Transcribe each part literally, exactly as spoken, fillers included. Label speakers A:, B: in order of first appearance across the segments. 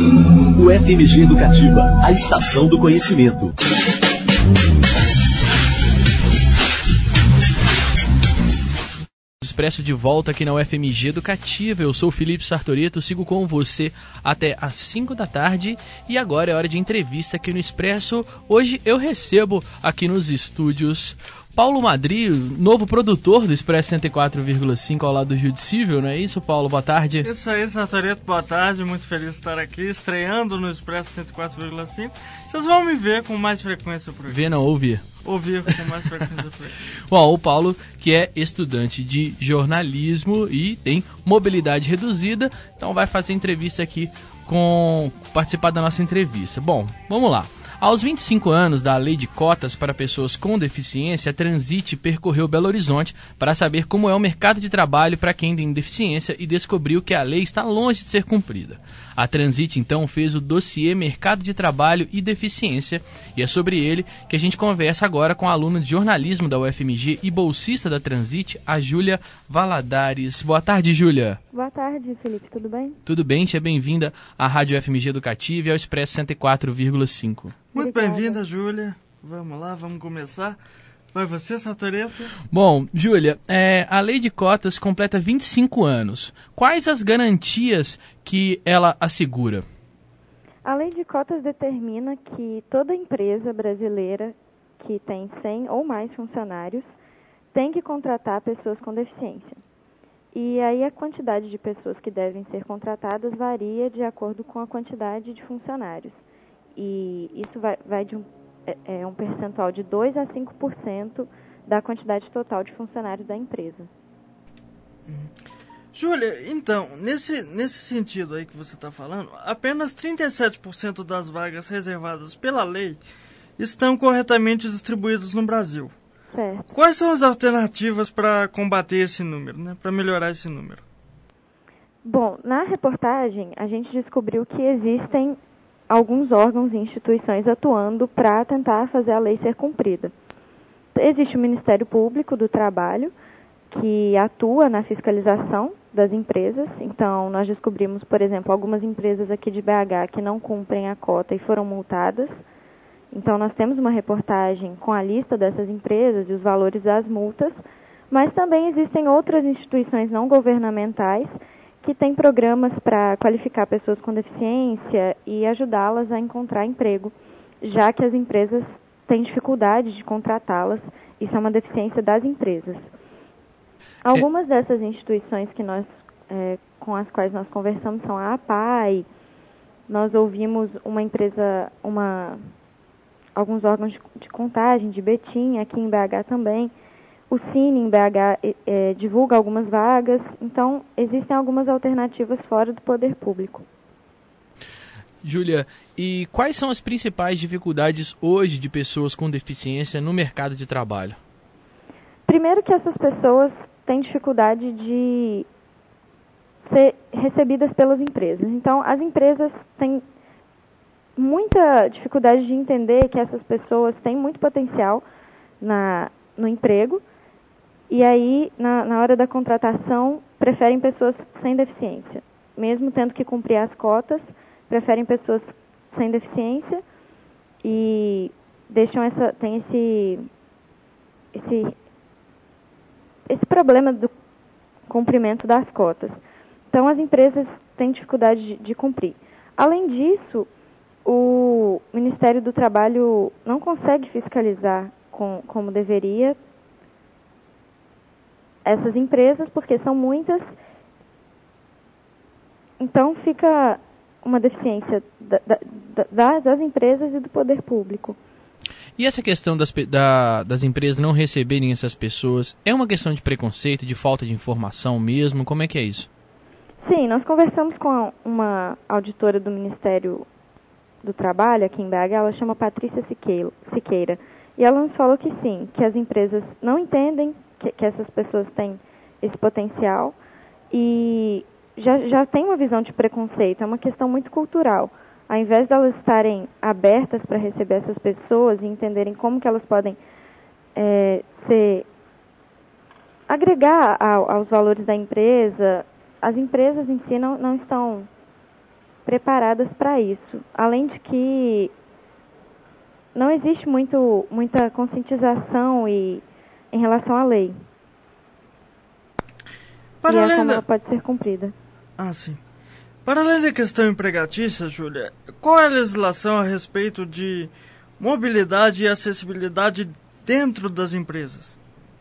A: U F M G Educativa, a estação do conhecimento.
B: Expresso de volta aqui na U F M G Educativa. Eu sou o Felipe Sartoreto, sigo com você até às cinco da tarde e agora é hora de entrevista aqui no Expresso. Hoje eu recebo aqui nos estúdios Paulo Madri, novo produtor do Expresso cento e quatro vírgula cinco ao lado do Rio de Cível, não é isso, Paulo? Boa tarde.
C: Isso aí, Sartoreto, boa tarde, muito feliz de estar aqui, estreando no Expresso cento e quatro vírgula cinco. Vocês vão me ver com mais frequência por aqui.
B: Ver não, ouvir.
C: Ouvir com mais frequência por aqui.
B: Bom, o Paulo, que é estudante de jornalismo e tem mobilidade reduzida, então vai fazer entrevista aqui, com participar da nossa entrevista. Bom, vamos lá. Aos vinte e cinco anos da Lei de Cotas para Pessoas com Deficiência, a Transite percorreu Belo Horizonte para saber como é o mercado de trabalho para quem tem deficiência e descobriu que a lei está longe de ser cumprida. A Transite, então, fez o dossiê Mercado de Trabalho e Deficiência e é sobre ele que a gente conversa agora com a aluna de jornalismo da U F M G e bolsista da Transite, a Júlia Valadares. Boa tarde, Júlia.
D: Boa tarde, Felipe. Tudo bem?
B: Tudo bem, seja bem-vinda à Rádio U F M G Educativa e ao Expresso cento e quatro vírgula cinco.
C: Muito bem-vinda, Júlia. Vamos lá, vamos começar. Vai você, Sartoreto?
B: Bom, Júlia, é, a Lei de Cotas completa vinte e cinco anos. Quais as garantias que ela assegura?
D: A Lei de Cotas determina que toda empresa brasileira que tem cem ou mais funcionários tem que contratar pessoas com deficiência. E aí a quantidade de pessoas que devem ser contratadas varia de acordo com a quantidade de funcionários. E isso vai, vai de um, é, é um percentual de dois a cinco por cento da quantidade total de funcionários da empresa.
C: Hum. Júlia, então, nesse, nesse sentido aí que você está falando, apenas trinta e sete por cento das vagas reservadas pela lei estão corretamente distribuídas no Brasil.
D: Certo.
C: Quais são as alternativas para combater esse número, né? Para melhorar esse número?
D: Bom, na reportagem a gente descobriu que existem alguns órgãos e instituições atuando para tentar fazer a lei ser cumprida. Existe o Ministério Público do Trabalho, que atua na fiscalização das empresas. Então, nós descobrimos, por exemplo, algumas empresas aqui de B H que não cumprem a cota e foram multadas. Então, nós temos uma reportagem com a lista dessas empresas e os valores das multas, mas também existem outras instituições não governamentais que têm programas para qualificar pessoas com deficiência e ajudá-las a encontrar emprego, já que as empresas têm dificuldade de contratá-las. Isso é uma deficiência das empresas. Algumas dessas instituições que nós, é, com as quais nós conversamos são a APAE, nós ouvimos uma empresa, uma, alguns órgãos de, de contagem, de Betim, aqui em B H também. O Cine em B H é, divulga algumas vagas, então existem algumas alternativas fora do poder público.
B: Júlia, e quais são as principais dificuldades hoje de pessoas com deficiência no mercado de trabalho?
D: Primeiro que essas pessoas têm dificuldade de ser recebidas pelas empresas. Então, as empresas têm muita dificuldade de entender que essas pessoas têm muito potencial na, no emprego, e aí, na, na hora da contratação, preferem pessoas sem deficiência. Mesmo tendo que cumprir as cotas, preferem pessoas sem deficiência e deixam essa, tem esse, esse, esse problema do cumprimento das cotas. Então, as empresas têm dificuldade de, de cumprir. Além disso, o Ministério do Trabalho não consegue fiscalizar com, como deveria essas empresas, porque são muitas. Então, fica uma deficiência da, da, das empresas e do poder público.
B: E essa questão das, da, das empresas não receberem essas pessoas, é uma questão de preconceito, de falta de informação mesmo? Como é que é isso?
D: Sim, nós conversamos com uma auditora do Ministério do Trabalho aqui em B H, ela chama Patrícia Siqueira, e ela nos falou que sim, que as empresas não entendem que, que essas pessoas têm esse potencial e já, já tem uma visão de preconceito, é uma questão muito cultural. Ao invés de elas estarem abertas para receber essas pessoas e entenderem como que elas podem é, ser, agregar ao, aos valores da empresa, as empresas em si não, não estão preparadas para isso. Além de que não existe muito, muita conscientização e, em relação à lei.
C: Para
D: e é
C: além
D: como
C: da...
D: ela pode ser cumprida.
C: Ah, sim. Para além da questão empregatícia, Júlia, qual é a legislação a respeito de mobilidade e acessibilidade dentro das empresas?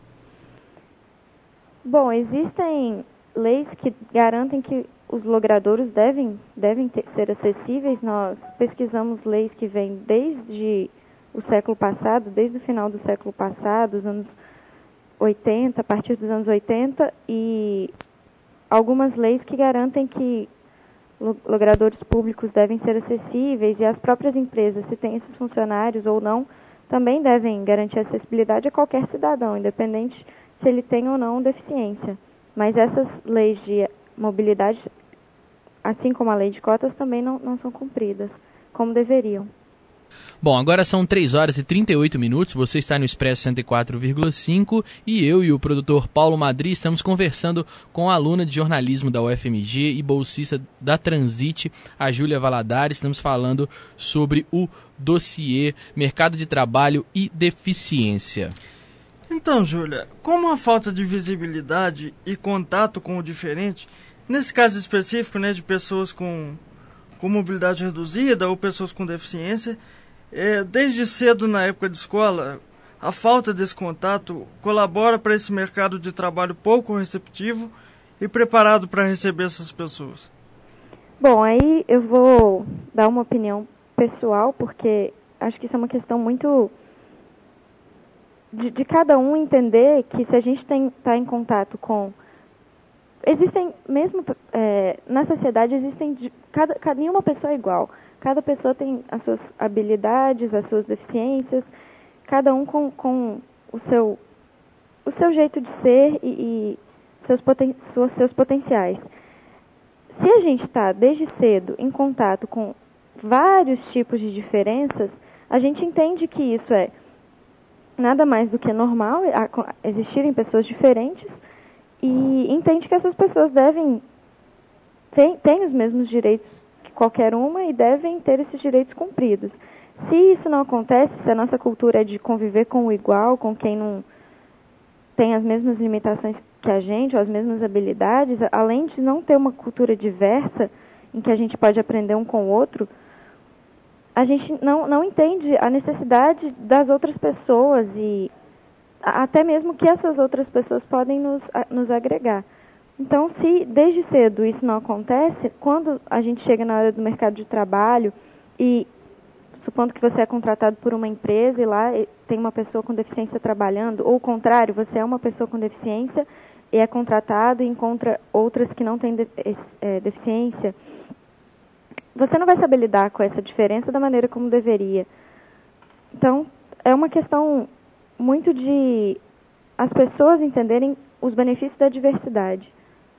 D: Bom, existem leis que garantem que os logradouros devem, devem ter, ser acessíveis. Nós pesquisamos leis que vêm desde o século passado, desde o final do século passado, os anos oitenta, a partir dos anos oitenta, e algumas leis que garantem que logradouros públicos devem ser acessíveis, e as próprias empresas, se têm esses funcionários ou não, também devem garantir acessibilidade a qualquer cidadão, independente se ele tem ou não deficiência. Mas essas leis de mobilidade, assim como a lei de cotas, também não, não são cumpridas como deveriam.
B: Bom, agora são três horas e trinta e oito minutos, você está no Expresso cento e quatro vírgula cinco e eu e o produtor Paulo Madri estamos conversando com a aluna de jornalismo da U F M G e bolsista da Transite, a Júlia Valadares. Estamos falando sobre o dossiê Mercado de Trabalho e Deficiência.
C: Então, Júlia, como a falta de visibilidade e contato com o diferente, nesse caso específico, né, de pessoas com, com mobilidade reduzida ou pessoas com deficiência, é, desde cedo na época de escola, a falta desse contato colabora para esse mercado de trabalho pouco receptivo e preparado para receber essas pessoas?
D: Bom, aí eu vou dar uma opinião pessoal, porque acho que isso é uma questão muito de, de cada um entender que se a gente está em contato com... Existem, mesmo é, na sociedade, existem... De, cada, cada, nenhuma pessoa é igual. Cada pessoa tem as suas habilidades, as suas deficiências, cada um com, com o, seu, o seu jeito de ser e, e seus, poten, suas, seus potenciais. Se a gente está, desde cedo, em contato com vários tipos de diferenças, a gente entende que isso é nada mais do que normal, existirem pessoas diferentes, e entende que essas pessoas devem ter, têm os mesmos direitos que qualquer uma e devem ter esses direitos cumpridos. Se isso não acontece, se a nossa cultura é de conviver com o igual, com quem não tem as mesmas limitações que a gente, ou as mesmas habilidades, além de não ter uma cultura diversa, em que a gente pode aprender um com o outro, a gente não, não entende a necessidade das outras pessoas e até mesmo que essas outras pessoas podem nos, nos agregar. Então, se desde cedo isso não acontece, quando a gente chega na hora do mercado de trabalho e, supondo que você é contratado por uma empresa e lá tem uma pessoa com deficiência trabalhando, ou o contrário, você é uma pessoa com deficiência e é contratado e encontra outras que não têm de, é, deficiência, você não vai saber lidar com essa diferença da maneira como deveria. Então, é uma questão muito de as pessoas entenderem os benefícios da diversidade.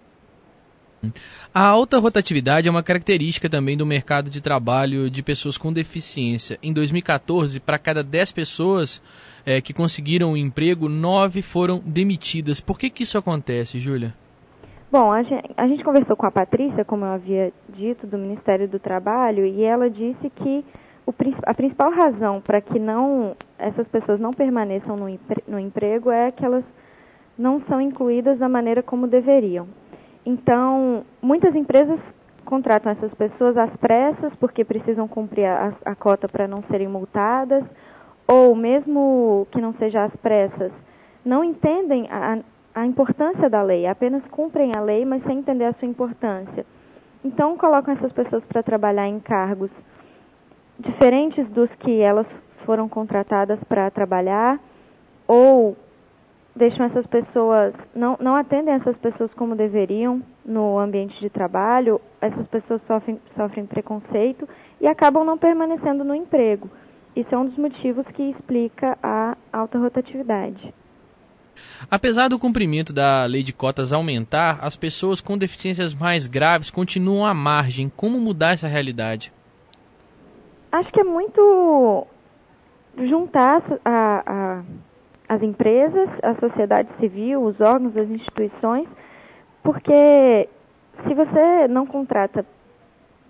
B: A alta rotatividade é uma característica também do mercado de trabalho de pessoas com deficiência. Em dois mil e quatorze, para cada dez pessoas é, que conseguiram um emprego, nove foram demitidas. Por que que isso acontece, Júlia?
D: Bom, a gente, a gente conversou com a Patrícia, como eu havia dito, do Ministério do Trabalho, e ela disse que o, a principal razão para que não, essas pessoas não permaneçam no, empre, no emprego é que elas não são incluídas da maneira como deveriam. Então, muitas empresas contratam essas pessoas às pressas, porque precisam cumprir a, a cota para não serem multadas, ou mesmo que não seja às pressas, não entendem a, a importância da lei, apenas cumprem a lei, mas sem entender a sua importância. Então, colocam essas pessoas para trabalhar em cargos diferentes dos que elas foram contratadas para trabalhar, ou deixam essas pessoas, não, não atendem essas pessoas como deveriam no ambiente de trabalho, essas pessoas sofrem, sofrem preconceito e acabam não permanecendo no emprego. Isso é um dos motivos que explica a alta rotatividade.
B: Apesar do cumprimento da lei de cotas aumentar, as pessoas com deficiências mais graves continuam à margem. Como mudar essa realidade?
D: Acho que é muito juntar a, a, as empresas, a sociedade civil, os órgãos, as instituições, porque se você não contrata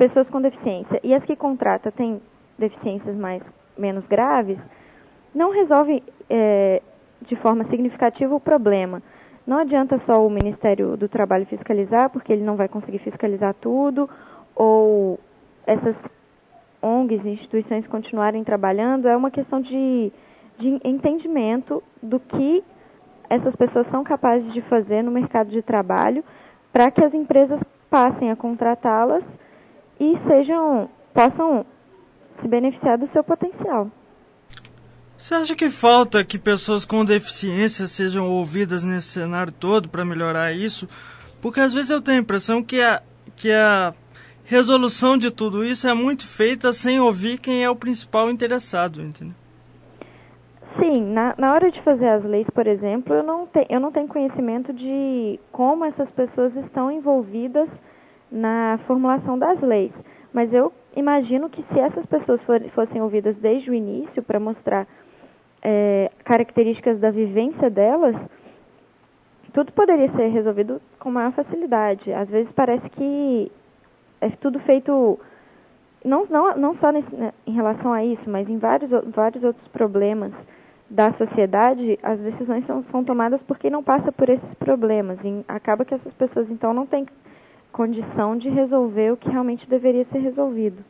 D: pessoas com deficiência e as que contrata têm deficiências mais, menos graves, não resolve é, de forma significativa o problema. Não adianta só o Ministério do Trabalho fiscalizar, porque ele não vai conseguir fiscalizar tudo, ou essas O N Gs e instituições continuarem trabalhando. É uma questão de, de entendimento do que essas pessoas são capazes de fazer no mercado de trabalho para que as empresas passem a contratá-las e sejam, possam se beneficiar do seu potencial.
C: Você acha que falta que pessoas com deficiência sejam ouvidas nesse cenário todo para melhorar isso? Porque às vezes eu tenho a impressão que a, que a resolução de tudo isso é muito feita sem ouvir quem é o principal interessado, entendeu?
D: Sim, na, na hora de fazer as leis, por exemplo, eu não, te, eu não tenho conhecimento de como essas pessoas estão envolvidas na formulação das leis. Mas eu imagino que se essas pessoas for, fossem ouvidas desde o início para mostrar é, características da vivência delas, tudo poderia ser resolvido com maior facilidade. Às vezes parece que é tudo feito, não, não, não só nesse, né, em relação a isso, mas em vários, vários outros problemas da sociedade, as decisões são, são tomadas porque não passa por esses problemas. E acaba que essas pessoas, então, não têm condição de resolver o que realmente deveria ser resolvido.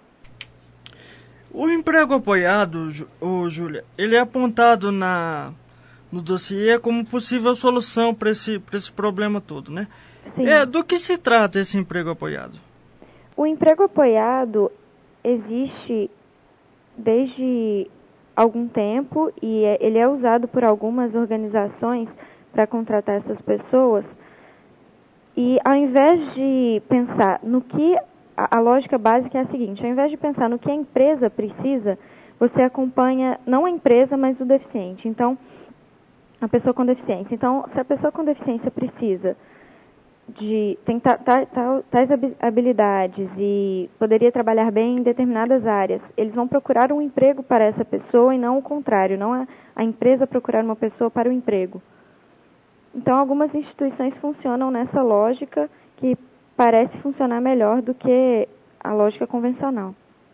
C: O emprego apoiado, ô, Júlia, ele é apontado na, no dossiê como possível solução para esse, para esse problema todo, né?
D: Sim.
C: É, do que se trata esse emprego apoiado?
D: O emprego apoiado existe desde algum tempo e é, ele é usado por algumas organizações para contratar essas pessoas. E ao invés de pensar no que, a, a lógica básica é a seguinte: ao invés de pensar no que a empresa precisa, você acompanha não a empresa, mas o deficiente. Então, a pessoa com deficiência. Então, se a pessoa com deficiência precisa de tem ta, ta, ta, tais habilidades e poderia trabalhar bem em determinadas áreas, eles vão procurar um emprego para essa pessoa e não o contrário, não a, a empresa procurar uma pessoa para o emprego. Então, algumas instituições funcionam nessa lógica que parece funcionar melhor do que a lógica convencional.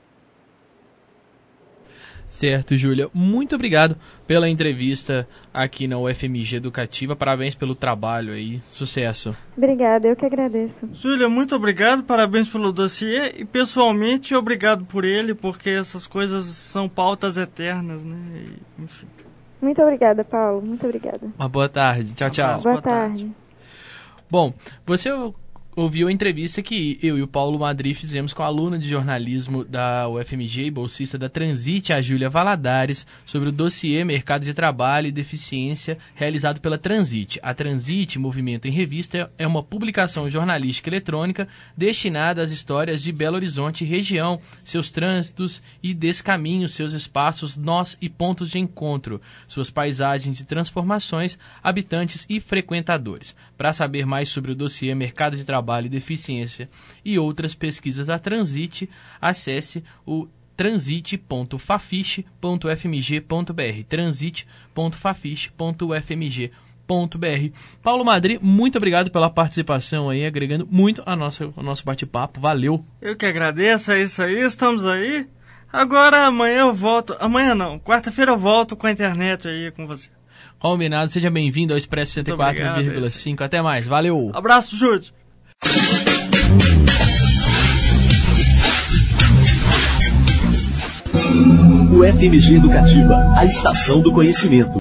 B: Certo, Júlia. Muito obrigado pela entrevista aqui na U F M G Educativa. Parabéns pelo trabalho aí. Sucesso.
D: Obrigada, eu que agradeço.
C: Júlia, muito obrigado. Parabéns pelo dossiê. E, pessoalmente, obrigado por ele, porque essas coisas são pautas eternas, né? E, enfim.
D: Muito obrigada, Paulo. Muito obrigada.
B: Uma boa tarde. Tchau, tchau.
C: Abraço,
D: Boa
C: boa tarde.
D: tarde.
B: Bom, você ouviu a entrevista que eu e o Paulo Madri fizemos com a aluna de jornalismo da U F M G e bolsista da Transite, a Júlia Valadares, sobre o dossiê Mercado de Trabalho e Deficiência realizado pela Transite. A Transite, Movimento em Revista, é uma publicação jornalística eletrônica destinada às histórias de Belo Horizonte e região, seus trânsitos e descaminhos, seus espaços, nós e pontos de encontro, suas paisagens e transformações, habitantes e frequentadores. Para saber mais sobre o dossiê Mercado de Trabalho Trabalho e Deficiência e outras pesquisas da Transite, acesse o transite ponto fafiche ponto f m g ponto b r, transite ponto fafiche ponto f m g ponto b r. Paulo Madri, muito obrigado pela participação aí, agregando muito a nossa, ao nosso bate-papo. Valeu!
C: Eu que agradeço, é isso aí, estamos aí. Agora amanhã eu volto, amanhã não, quarta-feira eu volto com a internet aí com você.
B: Combinado, seja bem-vindo ao Expresso cento e quatro vírgula cinco. Até mais, valeu!
C: Abraço, Júlio!
A: U F M G Educativa, a estação do conhecimento.